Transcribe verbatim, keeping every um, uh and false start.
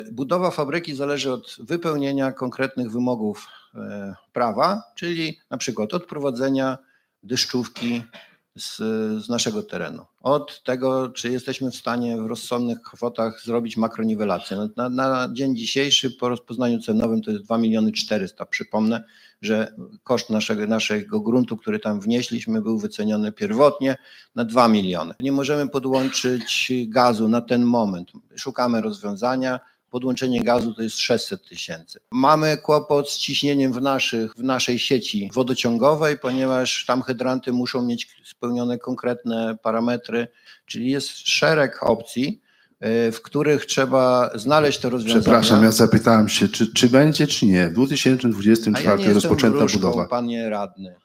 Budowa fabryki zależy od wypełnienia konkretnych wymogów prawa, czyli na przykład od prowadzenia deszczówki z, z naszego terenu, od tego, czy jesteśmy w stanie w rozsądnych kwotach zrobić makroniwelację. Na, na dzień dzisiejszy po rozpoznaniu cenowym to jest dwa miliony czterysta. Przypomnę, że koszt naszego, naszego gruntu, który tam wnieśliśmy, był wyceniony pierwotnie na dwa miliony. Nie możemy podłączyć gazu na ten moment. Szukamy rozwiązania. Podłączenie gazu to jest sześćset tysięcy. Mamy kłopot z ciśnieniem w, naszych, w naszej sieci wodociągowej, ponieważ tam hydranty muszą mieć spełnione konkretne parametry, czyli jest szereg opcji, w których trzeba znaleźć to rozwiązanie. Przepraszam, ja zapytałem się, czy, czy będzie, czy nie. W dwa tysiące dwudziestym czwartym A ja nie rozpoczęta jestem wróżką, budowa. panie radny.